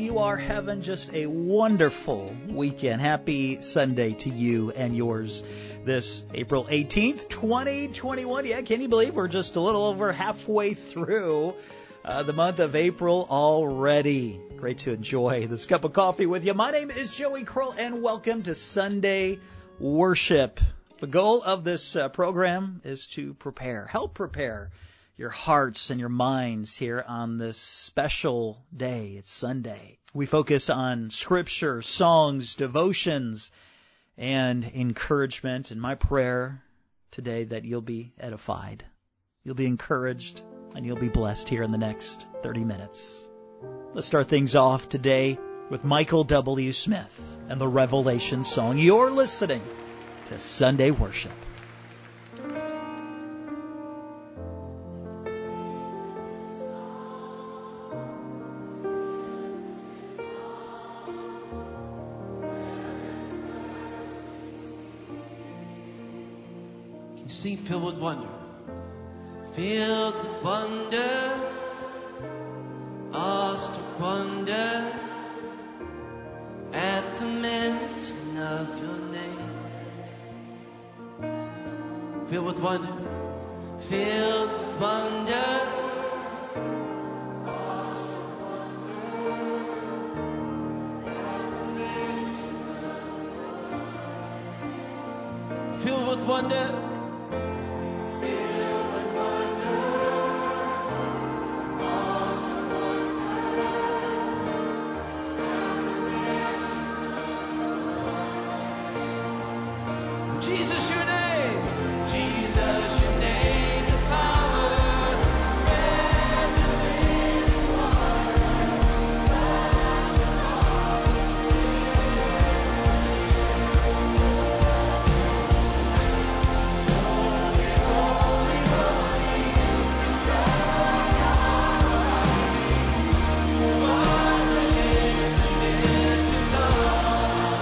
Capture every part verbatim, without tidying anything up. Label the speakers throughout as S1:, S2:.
S1: you are having just a wonderful weekend. Happy Sunday to you and yours this April eighteenth, twenty twenty-one. Yeah, can you believe we're just a little over halfway through uh, the month of April already? Great to enjoy this cup of coffee with you. My name is Joey Kroll, and welcome to Sunday Worship. The goal of this uh, program is to prepare, help prepare your hearts and your minds here on this special day. It's Sunday. We focus on scripture, songs, devotions, and encouragement. And my prayer today that you'll be edified, you'll be encouraged, and you'll be blessed here in the next thirty minutes. Let's start things off today with Michael W. Smith and the Revelation song. You're listening to Sunday Worship.
S2: Sing filled with wonder, filled with wonder, awestruck wonder at the mention of your name. Filled with wonder, filled with wonder, awestruck wonder at the mention of your name. Filled with wonder. Jesus, your name. Jesus, your name is power. Where the living waters splash Holy, holy, holy is God Almighty. What the name is to come.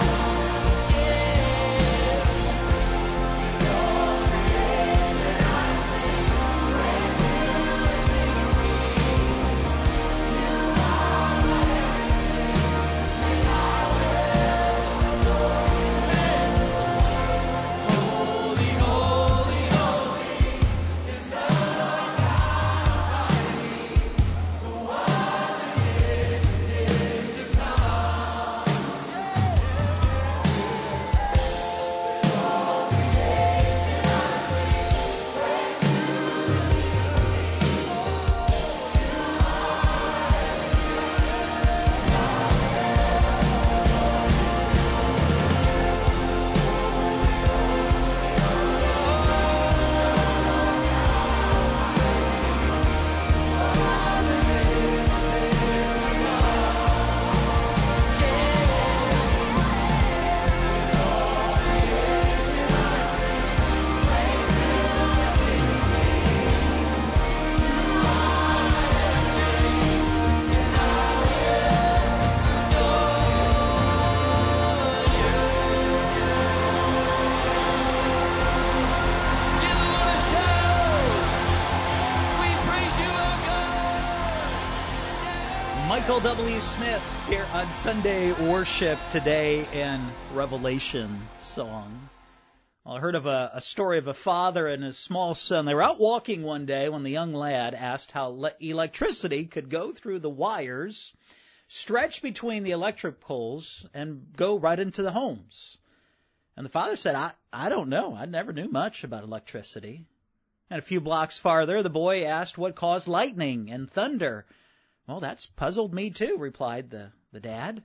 S1: Michael W. Smith here on Sunday Worship today and Revelation song. Well, I heard of a, a story of a father and his small son. They were out walking one day when the young lad asked how le- electricity could go through the wires, stretch between the electric poles, and go right into the homes. And the father said, I, I don't know. I never knew much about electricity. And a few blocks farther, the boy asked what caused lightning and thunder. Well, that's puzzled me too, replied the, the dad.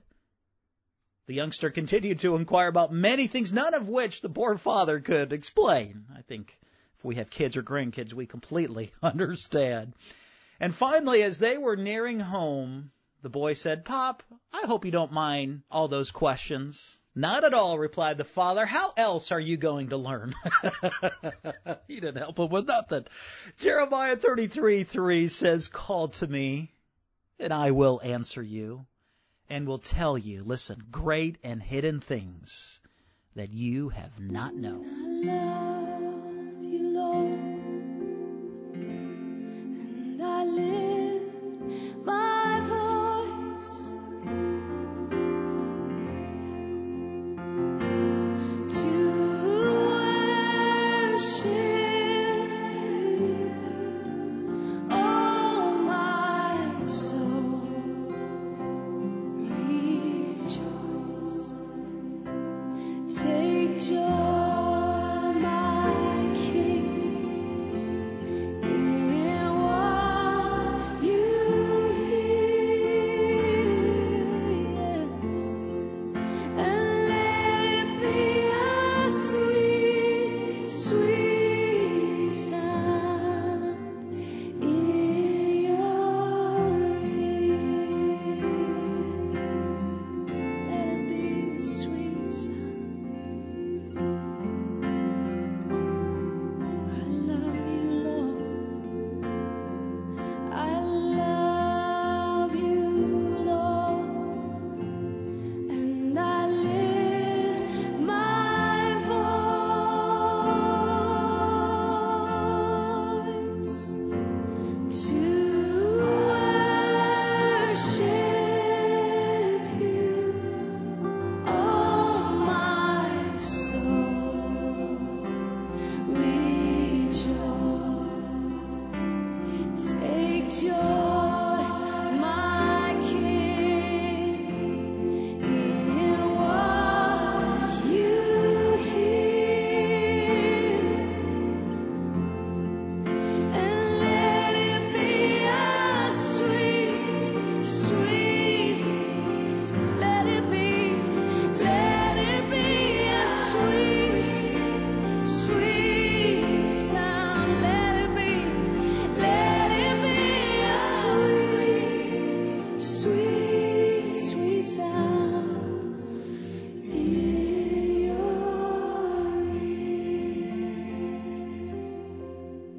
S1: The youngster continued to inquire about many things, none of which the poor father could explain. I think if we have kids or grandkids, we completely understand. And finally, as they were nearing home, the boy said, Pop, I hope you don't mind all those questions. Not at all, replied the father. How else are you going to learn? He didn't help him with nothing. Jeremiah thirty-three three says, Call to me, and I will answer you, and will tell you, listen, great and hidden things that you have not known.
S3: I love you, Lord, and I lift my voice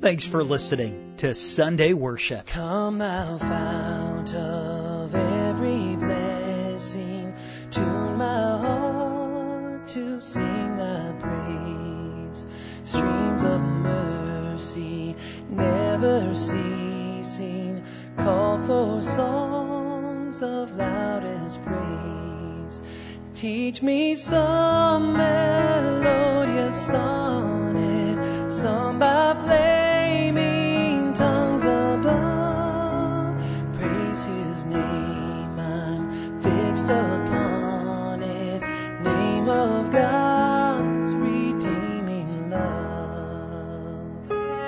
S1: Thanks for listening to Sunday Worship.
S2: Come thou fount of every blessing, tune my heart to sing thy praise. Streams of mercy never ceasing, call for songs of loudest praise. Teach me some melodious sonnet, sung by flaming tongues above. Praise his name, I'm fixed upon it, name of God's redeeming love.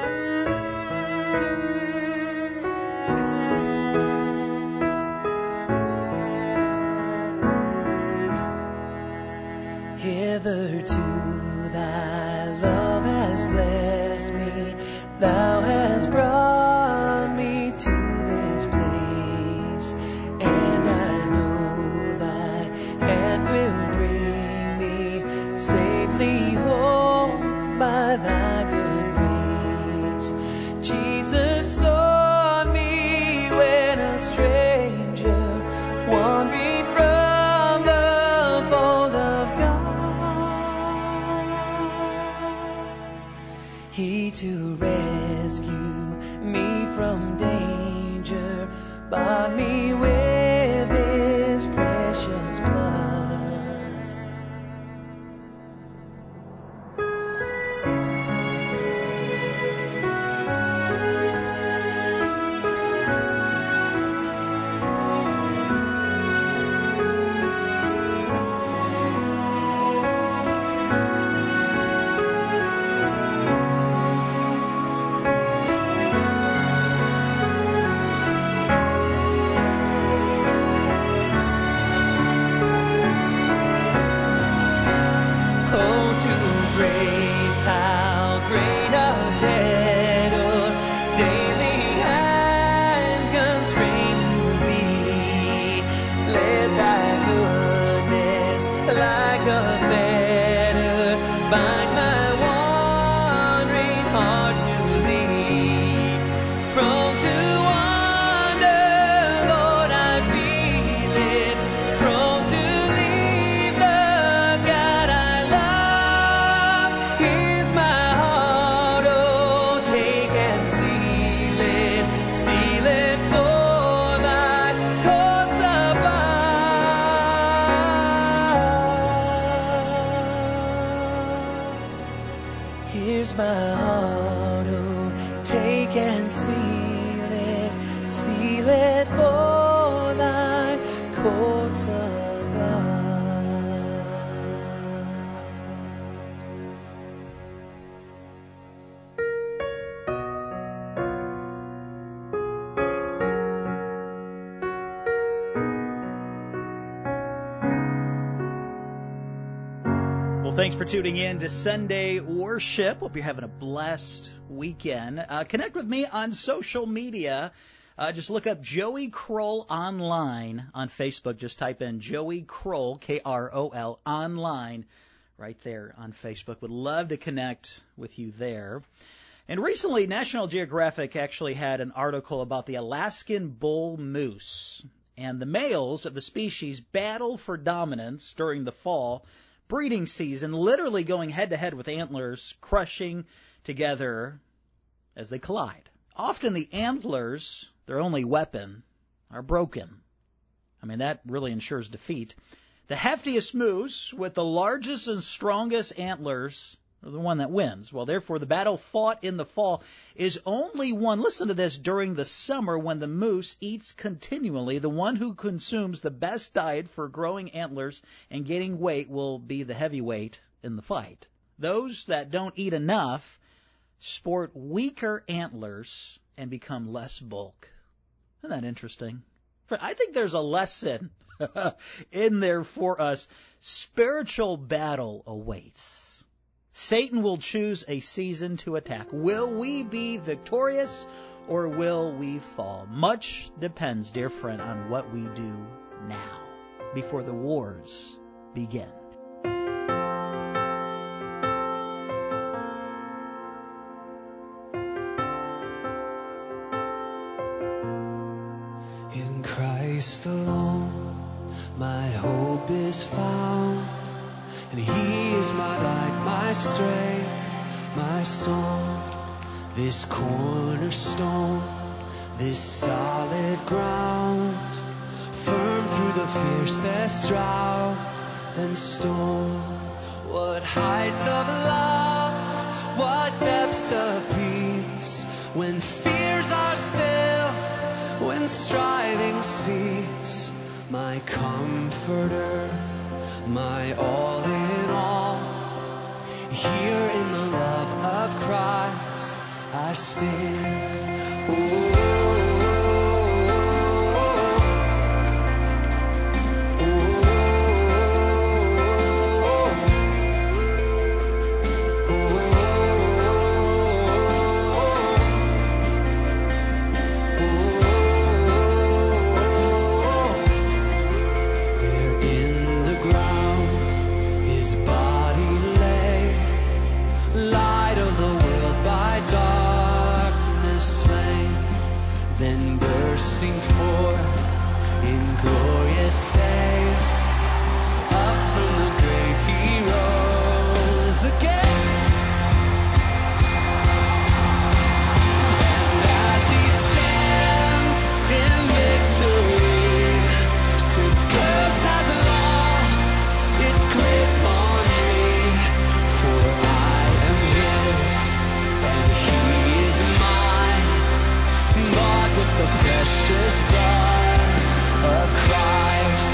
S2: Hitherto thy love has blessed me, thou hast brought me to this place, and I know thy hand will bring me safely home by thy good grace. Jesus saw me when a stranger, wandering from the fold of God. He to rescue me from danger, bought me with his precious blood. Oh, to grace, how great a debtor daily am constrained to be, led by goodness like a fetter, bind my wandering heart to thee. Prone to wander, Lord, I feel it, prone to leave the God I love. Here's my heart, oh, take and seal it, seal it for thy courts above. Here's my heart, oh, take and seal it, seal it for thy courts above.
S1: Well, thanks for tuning in to Sunday Worship. Hope you're having a blessed weekend. Uh, connect with me on social media. Uh, just look up Joey Kroll Online on Facebook. Just type in Joey Kroll, K R O L, online, right there on Facebook. Would love to connect with you there. And recently, National Geographic actually had an article about the Alaskan bull moose. And the males of the species battle for dominance during the fall breeding season, literally going head-to-head with antlers, crushing together as they collide. Often the antlers, their only weapon, are broken. I mean, that really ensures defeat. The heftiest moose with the largest and strongest antlers are the one that wins. Well, therefore, the battle fought in the fall is only won, listen to this, during the summer when the moose eats continually. The one who consumes the best diet for growing antlers and gaining weight will be the heavyweight in the fight. Those that don't eat enough sport weaker antlers and become less bulk. Isn't that interesting? I think there's a lesson in there for us. Spiritual battle awaits. Satan will choose a season to attack. Will we be victorious or will we fall? Much depends, dear friend, on what we do now before the wars begin.
S4: is found, and He is my light, my strength, my song. This cornerstone, this solid ground, firm through the fiercest drought and storm. What heights of love, what depths of peace, when fears are still, when striving cease. My comforter, my all in all, here in the love of Christ I stand. Oh. Bursting forth in glorious day, up from the grave He rose again. And as He stands in victory, since curse has lost its grip on me, for I am His and He is mine, bought with the precious blood of Christ.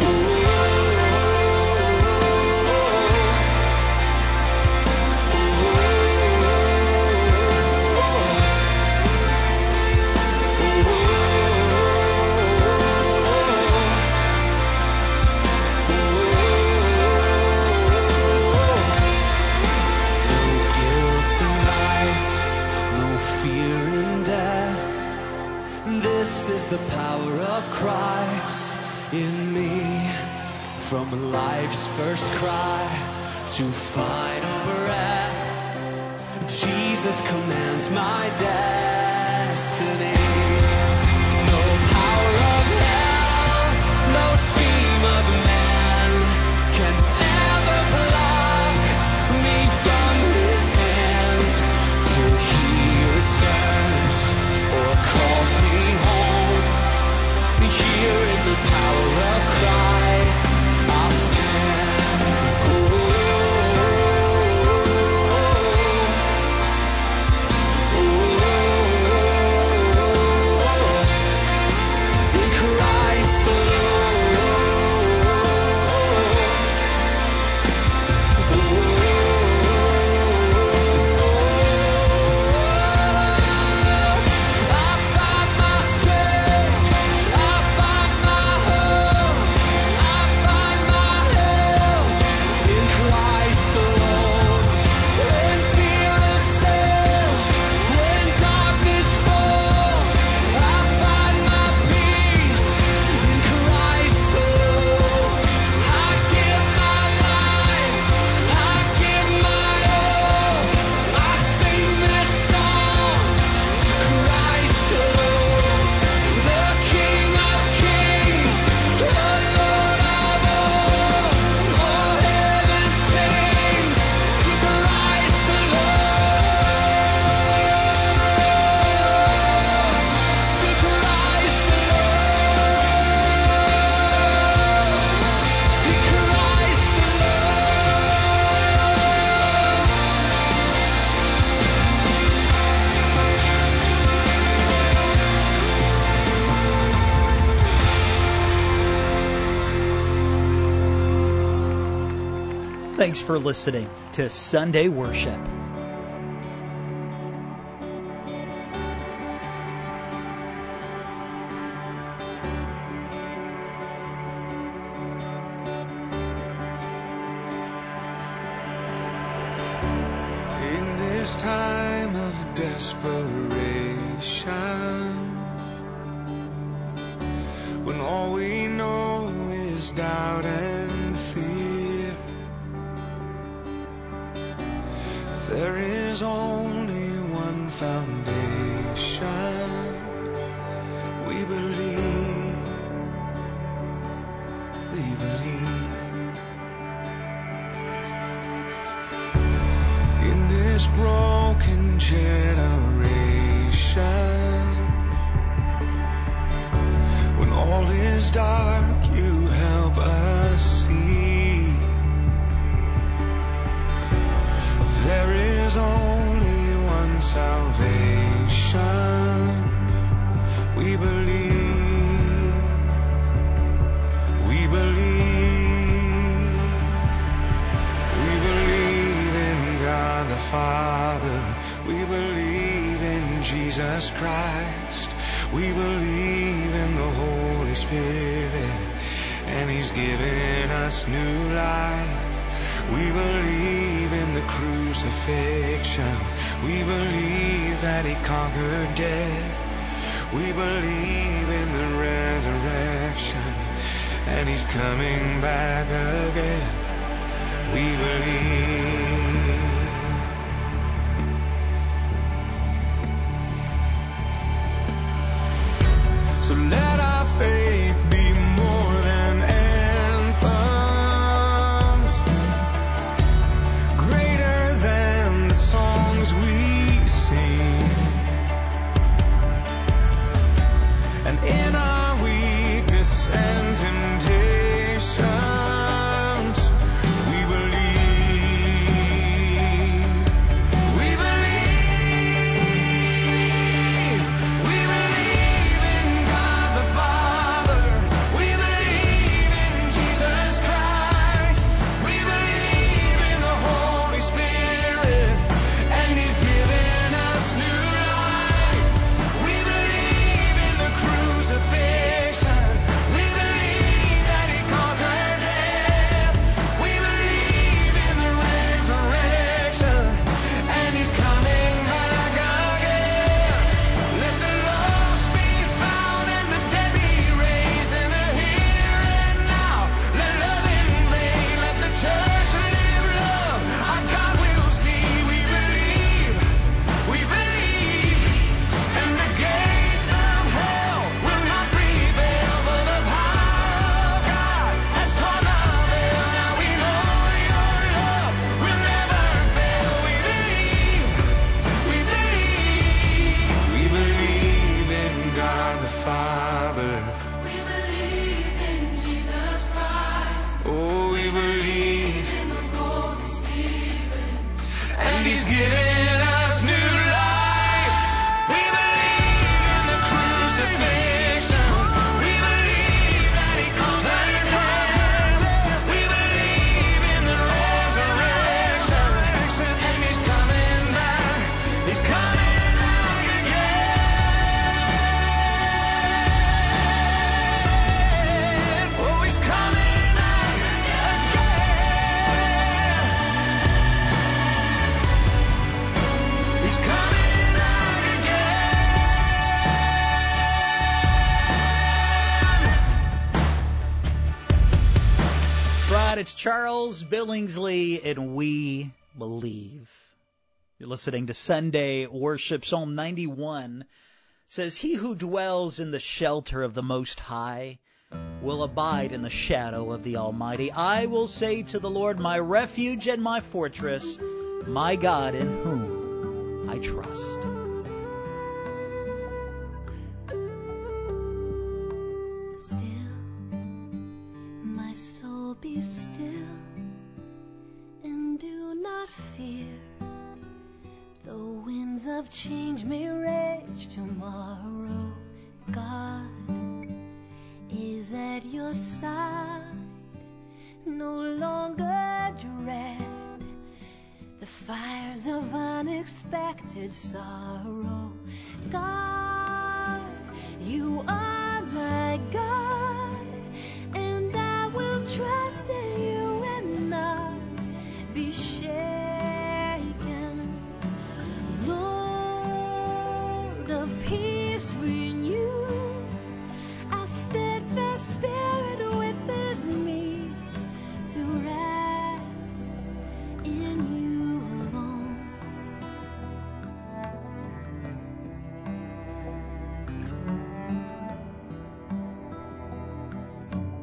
S4: No guilt in life, no fear in death. This is the power of Christ in me. From life's first cry to final breath, Jesus commands my destiny. No power of hell, no scheme of man can ever block me from His hands till He returns or calls me home. Here in the power of Christ I'll stand. Oh, oh, oh, in Christ
S1: Thanks for listening to Sunday Worship.
S5: In this time of desperation, when all we know is doubt and fear, there is only one foundation. We believe, we believe. this broken generation, when all is dark, you help us see. There is only one salvation. We believe, we believe, we believe in God the Father. We believe in Jesus Christ. We believe in the Holy Spirit, and He's given us new life. We believe in the crucifixion. We believe that He conquered death. We believe in the resurrection, and He's coming back again. We believe. So let our faith be more than anthems, greater than the songs we sing. And in our weakness and temptations, we believe, we believe, we believe in God the Father. We believe in Jesus Christ. We believe in the Holy Spirit, and He's given us new life. We believe in the crucifixion. We believe that He conquered death. We believe in the resurrection, and He's coming back again. Let the lost be found and the dead be raised in the here and now. Let love invade, let the church live love. Our God will see. We believe, we believe, and the gates of hell will not prevail, for the power of God has torn the veil. Now we know Your love will never fail. We believe, we believe, we believe in God the Father. We believe in Jesus Christ. Oh, we believe in the Holy Spirit, and He's given us new life. We believe in the crucifixion. We believe that He conquered death. We believe in the resurrection, and He's coming back. He's coming back again. Oh, He's coming back again. He's coming back again.
S1: Right, it's Charles Billingsley, and we believe. You're listening to Sunday Worship. Psalm ninety-one says, "He who dwells in the shelter of the Most High will abide in the shadow of the Almighty. I will say to the Lord, my refuge and my fortress, my God in whom I trust."
S3: Still, my soul, be still, and do not fear. Though winds of change may rage tomorrow, God is at your side. No longer dread the fires of unexpected sorrow. God, you are my God, and I will trust in you and not be shaken. Lord of peace, renew a steadfast spirit within me to rest in you alone.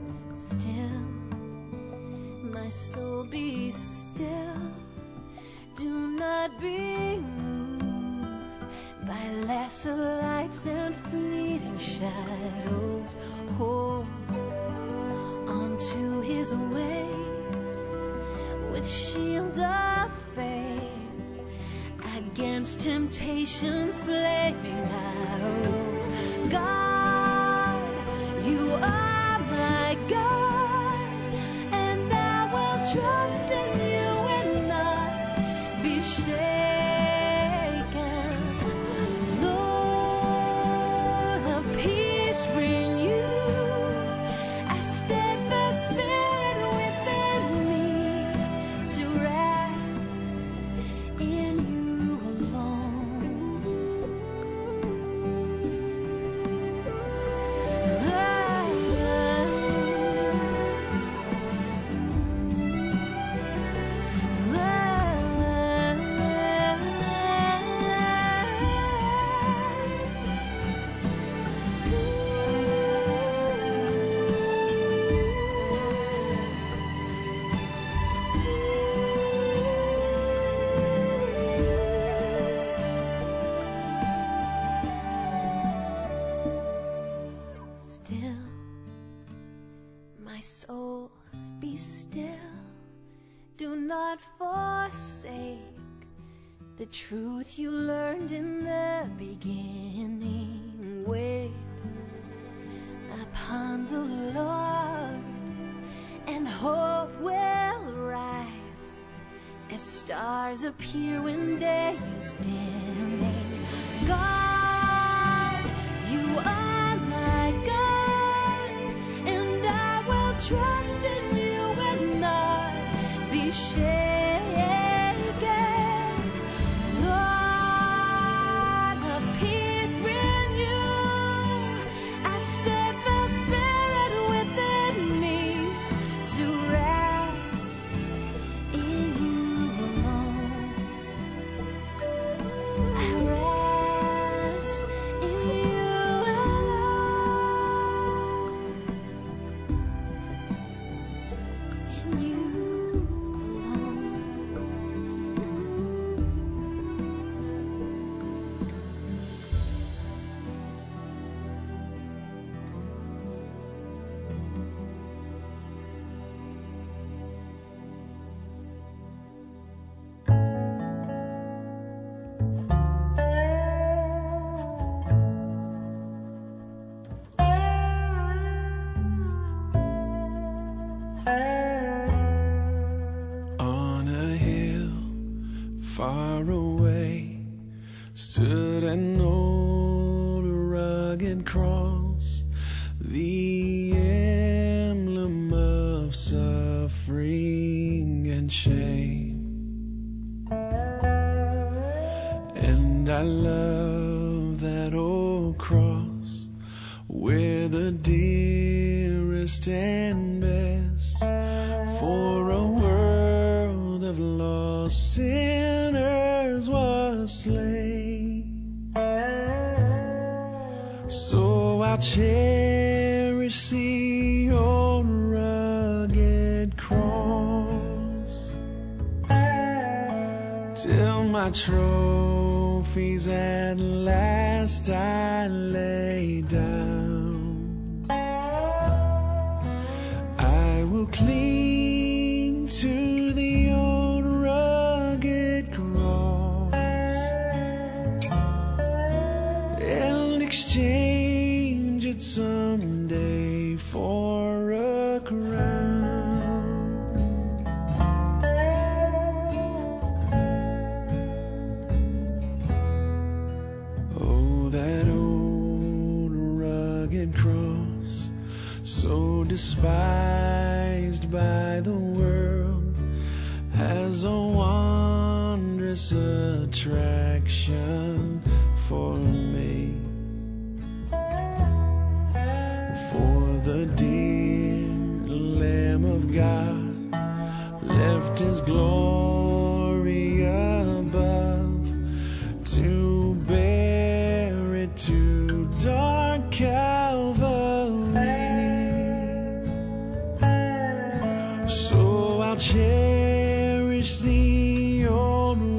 S3: Still, my soul, be still, Do not be moved by lesser lights and fleeting shadows. Hold onto his ways with shield of faith against temptation's flaming arrows. God, you are my God, and I will trust in you and not be shaken. Lord of peace, renew a steadfast spirit within me to rest in you alone. Still, my soul, be still. Do not forsake the truth you learned in the beginning. Wait upon the Lord, and hope will rise as stars appear when day is dimming. God, you are my God, and I will trust in you and not be shaken. Lord of peace, renew a steadfast spirit within me to rest in you alone. I rest in you alone. In you alone.
S4: On a hill far away stood an old rugged cross, the emblem of suffering and shame. And I love that old cross where the dearest and best for a world of lost sinners was slain. So I'll cherish the old rugged cross till my trophies at last I lay down. I will cling to the old rugged cross and exchange it someday for a crown. Oh, that old rugged cross, so despised by the world, has a wondrous attraction for me. For the dear Lamb of God left his glory above to bear it to dark Calvary. So I'll cherish the old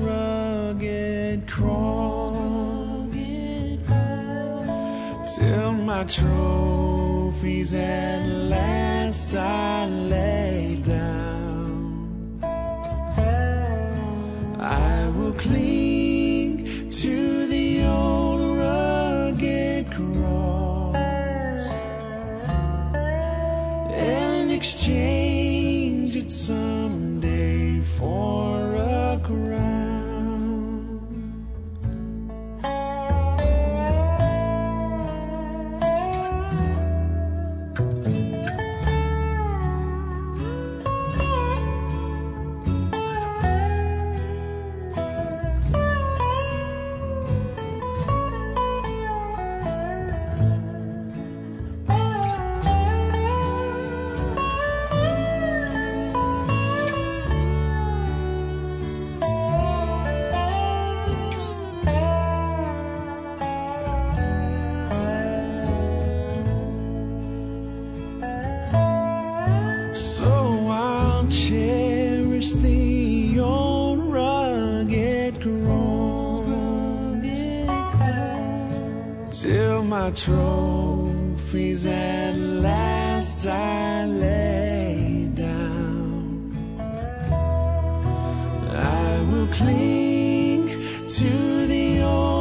S4: my trophies at last I lay down, I will cling to the old rugged cross and exchange it someday for a crown. So I'll cherish the old rugged cross till my trophies at last I lay down. I will cling to the old